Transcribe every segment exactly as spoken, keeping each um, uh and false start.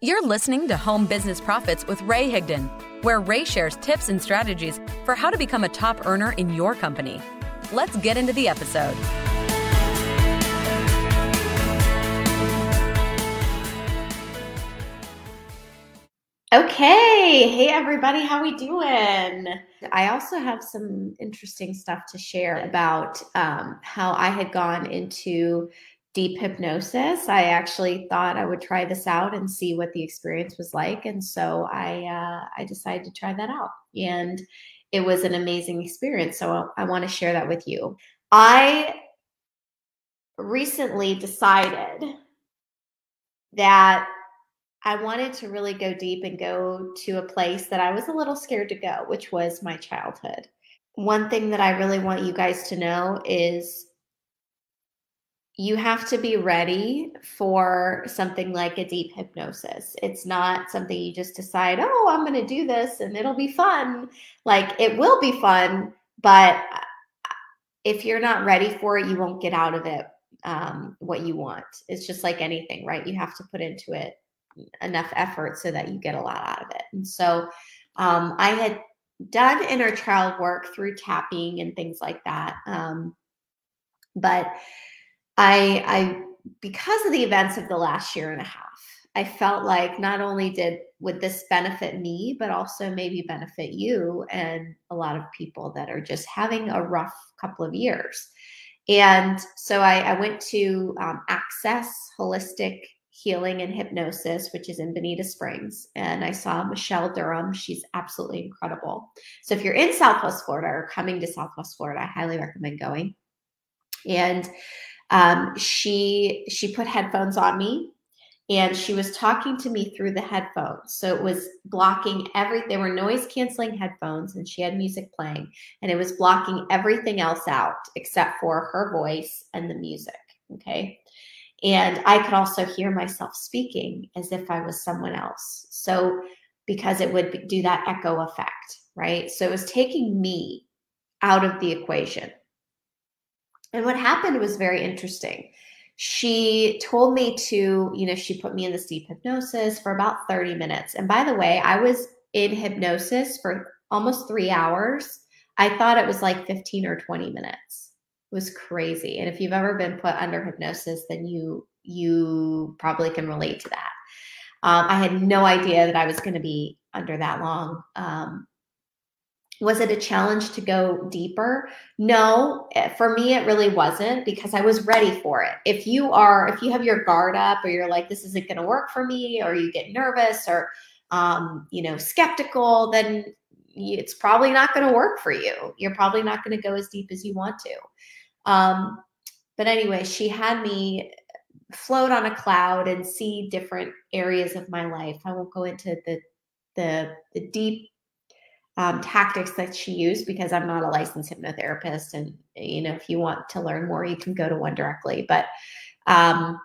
You're listening to Home Business Profits with Ray Higdon, where Ray shares tips and strategies for how to become a top earner in your company. Let's get into the episode. Okay. Hey, everybody. How we doing? I also have some interesting stuff to share about um, how I had gone into deep hypnosis. I actually thought I would try this out and see what the experience was like. And so I, uh, I decided to try that out. And it was an amazing experience. So I want to share that with you. I recently decided that I wanted to really go deep and go to a place that I was a little scared to go, which was my childhood. One thing that I really want you guys to know is you have to be ready for something like a deep hypnosis. It's not something you just decide, oh, I'm going to do this and it'll be fun. Like, it will be fun, but if you're not ready for it, you won't get out of it um, what you want. It's just like anything, right? You have to put into it enough effort so that you get a lot out of it. And so um, I had done inner child work through tapping and things like that. Um, but I, I, because of the events of the last year and a half, I felt like not only did would this benefit me, but also maybe benefit you and a lot of people that are just having a rough couple of years. And so I, I went to um, Access Holistic Healing and Hypnosis, which is in Bonita Springs. And I saw Michelle Durham. She's absolutely incredible. So if you're in Southwest Florida or coming to Southwest Florida, I highly recommend going. And um, she, she put headphones on me and she was talking to me through the headphones. So it was blocking every, they were noise canceling headphones and she had music playing and it was blocking everything else out except for her voice and the music. Okay. And I could also hear myself speaking as if I was someone else. So because it would do that echo effect, right? So it was taking me out of the equation. And what happened was very interesting. She told me to, you know, she put me in this deep hypnosis for about thirty minutes. And by the way, I was in hypnosis for almost three hours. I thought it was like fifteen or twenty minutes. It was crazy. And if you've ever been put under hypnosis, then you you probably can relate to that. Um, I had no idea that I was going to be under that long. Um, was it a challenge to go deeper? No, for me, it really wasn't because I was ready for it. If you are, if you have your guard up or you're like, this isn't going to work for me, or you get nervous or, um, you know, skeptical, then it's probably not going to work for you. You're probably not going to go as deep as you want to. Um, but anyway, she had me float on a cloud and see different areas of my life. I won't go into the the, the deep um, tactics that she used because I'm not a licensed hypnotherapist. And, you know, if you want to learn more, you can go to one directly. But um,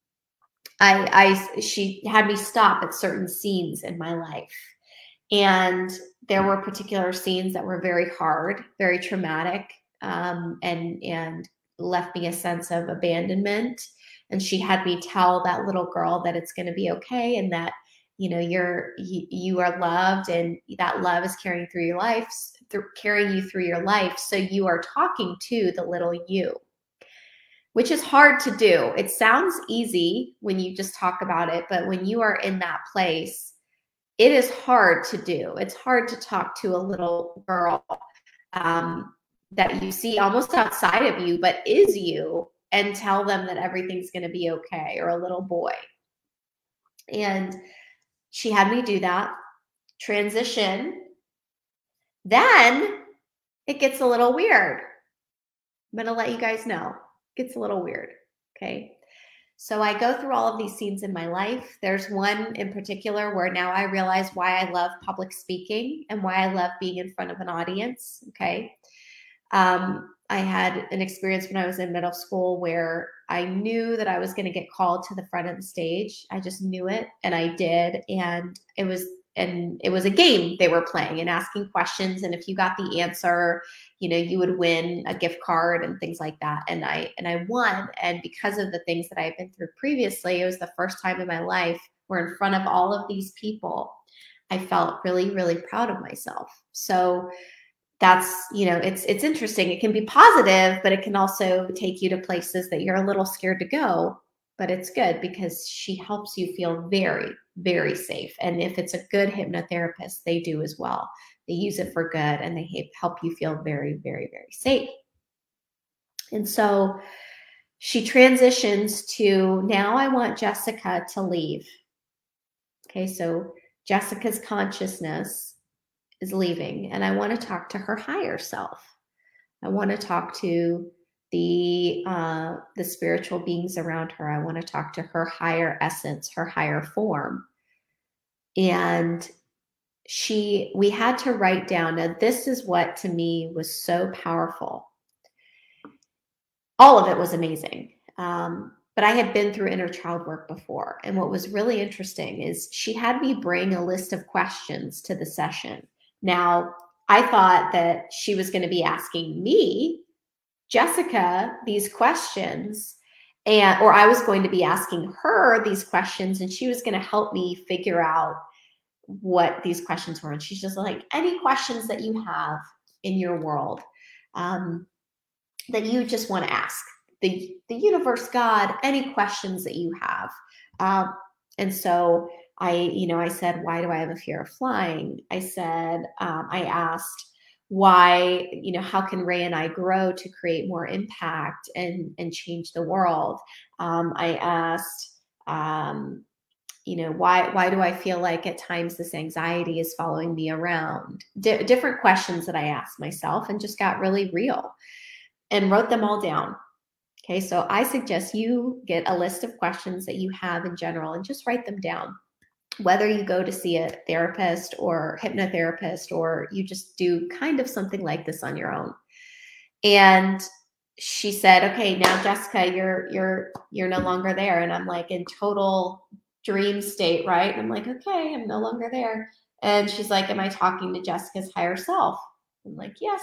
I, I, she had me stop at certain scenes in my life. And there were particular scenes that were very hard, very traumatic, um, and, and left me a sense of abandonment. And she had me tell that little girl that it's going to be okay. And that, you know, you're, you, you are loved and that love is carrying through your life, through, carrying you through your life. So you are talking to the little you, which is hard to do. It sounds easy when you just talk about it, but when you are in that place, it is hard to do. It's hard to talk to a little girl um, that you see almost outside of you, but is you, and tell them that everything's going to be okay, or a little boy. And she had me do that, transition. Then it gets a little weird. I'm going to let you guys know. It gets a little weird. Okay. So I go through all of these scenes in my life. There's one in particular where now I realize why I love public speaking and why I love being in front of an audience. Okay. Um, I had an experience when I was in middle school where I knew that I was going to get called to the front of the stage. I just knew it, and I did. And it was, and it was a game they were playing and asking questions. And if you got the answer, you know, you would win a gift card and things like that. And I, and I won. And because of the things that I had been through previously, it was the first time in my life where in front of all of these people, I felt really, really proud of myself. So that's, you know, it's, it's interesting. It can be positive, but it can also take you to places that you're a little scared to go, but it's good because she helps you feel very, very safe. And if it's a good hypnotherapist, they do as well. They use it for good and they help you feel very, very, very safe. And so she transitions to, now I want Jessica to leave. Okay, so Jessica's consciousness is leaving and I want to talk to her higher self. I want to talk to the uh, the spiritual beings around her. I want to talk to her higher essence, her higher form. And she, we had to write down, now this is what to me was so powerful. All of it was amazing. Um, but I had been through inner child work before. And what was really interesting is she had me bring a list of questions to the session. Now, I thought that she was going to be asking me, Jessica, these questions, and or I was going to be asking her these questions, and she was going to help me figure out what these questions were. And she's just like, any questions that you have in your world um, that you just want to ask the, the universe, God, any questions that you have. Um, and so I, you know, I said, why do I have a fear of flying? I said, um, I asked why, you know, how can Ray and I grow to create more impact and, and change the world? Um, I asked, um, you know, why, why do I feel like at times this anxiety is following me around? D- different questions that I asked myself and just got really real and wrote them all down. Okay. So I suggest you get a list of questions that you have in general and just write them down. Whether you go to see a therapist or hypnotherapist, or you just do kind of something like this on your own. And she said, okay, now Jessica, you're, you're, you're no longer there. And I'm like in total dream state, right? And I'm like, okay, I'm no longer there. And she's like, am I talking to Jessica's higher self? I'm like, yes.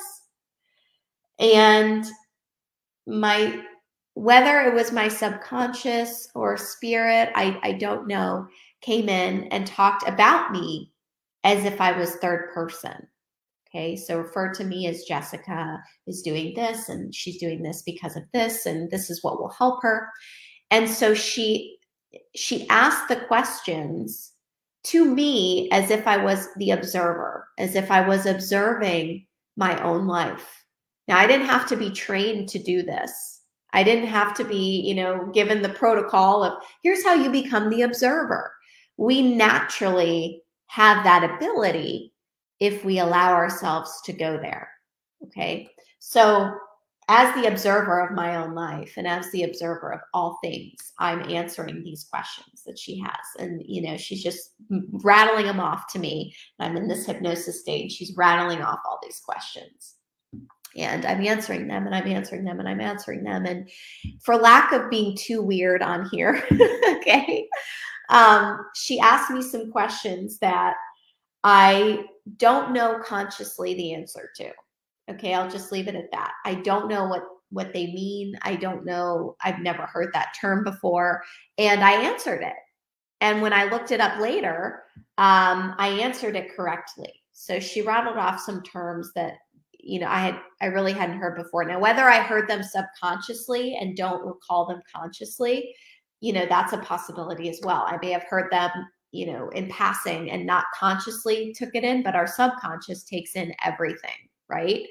And my, whether it was my subconscious or spirit, I, I don't know, came in and talked about me as if I was third person. Okay, so refer to me as Jessica is doing this and she's doing this because of this, and this is what will help her. And so she she asked the questions to me as if I was the observer, as if I was observing my own life. Now, I didn't have to be trained to do this. I didn't have to be, you know, given the protocol of here's how you become the observer. We naturally have that ability if we allow ourselves to go there. Okay. So as the observer of my own life and as the observer of all things, I'm answering these questions that she has. And, you know, she's just rattling them off to me. I'm in this hypnosis stage. She's rattling off all these questions. And I'm answering them and I'm answering them and I'm answering them. And for lack of being too weird on here, okay, um, she asked me some questions that I don't know consciously the answer to. Okay, I'll just leave it at that. I don't know what, what they mean. I don't know. I've never heard that term before. And I answered it. And when I looked it up later, um, I answered it correctly. So she rattled off some terms that, you know, I had, I really hadn't heard before. Now, whether I heard them subconsciously and don't recall them consciously, you know, that's a possibility as well. I may have heard them, you know, in passing and not consciously took it in, but our subconscious takes in everything, right?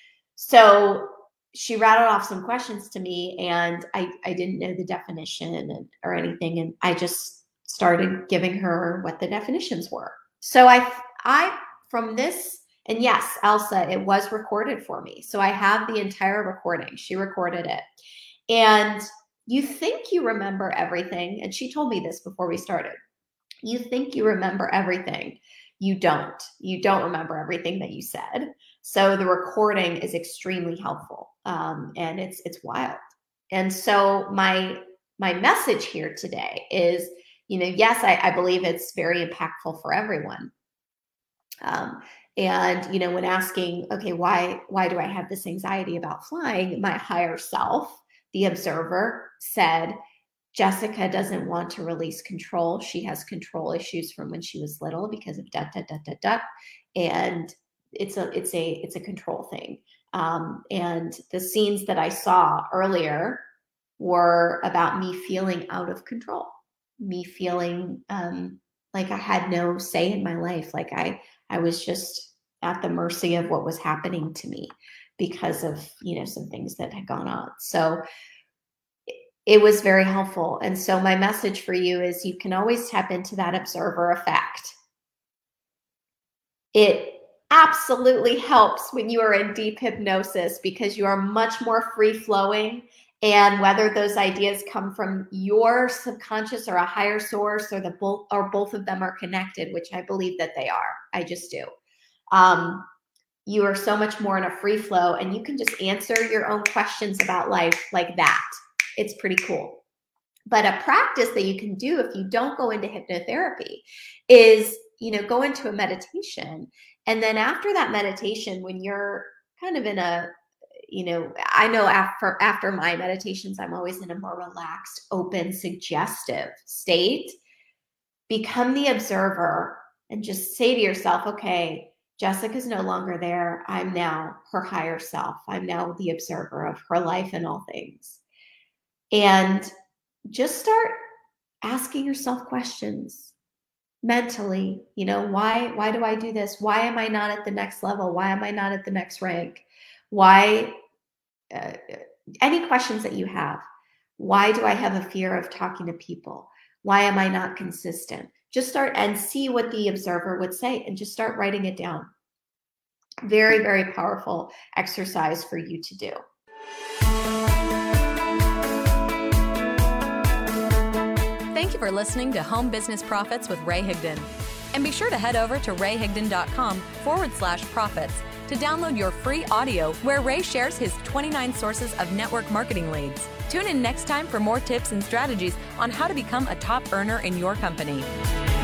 So she rattled off some questions to me and I, I didn't know the definition and, or anything. And I just started giving her what the definitions were. So I, I, from this, and yes, Elsa, it was recorded for me. So I have the entire recording. She recorded it. And you think you remember everything. And she told me this before we started. You think you remember everything. You don't. You don't remember everything that you said. So the recording is extremely helpful. Um, and it's it's wild. And so my my message here today is, you know, yes, I, I believe it's very impactful for everyone. Um, and, you know, when asking, okay, why, why do I have this anxiety about flying? My higher self, the observer, said, Jessica doesn't want to release control. She has control issues from when she was little because of da da da da da, and it's a it's a it's a control thing. Um, and the scenes that I saw earlier were about me feeling out of control, me feeling um, like I had no say in my life, like I I was just at the mercy of what was happening to me because of, you know, some things that had gone on. So it was very helpful. And so my message for you is you can always tap into that observer effect. It absolutely helps when you are in deep hypnosis because you are much more free flowing. And whether those ideas come from your subconscious or a higher source, or the both or both of them are connected, which I believe that they are. I just do. Um, you are so much more in a free flow, and you can just answer your own questions about life like that. It's pretty cool. But a practice that you can do if you don't go into hypnotherapy is, you know, go into a meditation. And then after that meditation, when you're kind of in a, you know, I know after, after my meditations, I'm always in a more relaxed, open, suggestive state. Become the observer and just say to yourself, okay, Jessica's no longer there. I'm now her higher self. I'm now the observer of her life and all things. And just start asking yourself questions mentally. You know, why, why do I do this? Why am I not at the next level? Why am I not at the next rank? Why, uh, any questions that you have. Why do I have a fear of talking to people? Why am I not consistent? Just start and see what the observer would say and just start writing it down. Very, very powerful exercise for you to do. Thank you for listening to Home Business Profits with Ray Higdon. And be sure to head over to rayhigdon.com forward slash profits to download your free audio where Ray shares his twenty-nine sources of network marketing leads. Tune in next time for more tips and strategies on how to become a top earner in your company.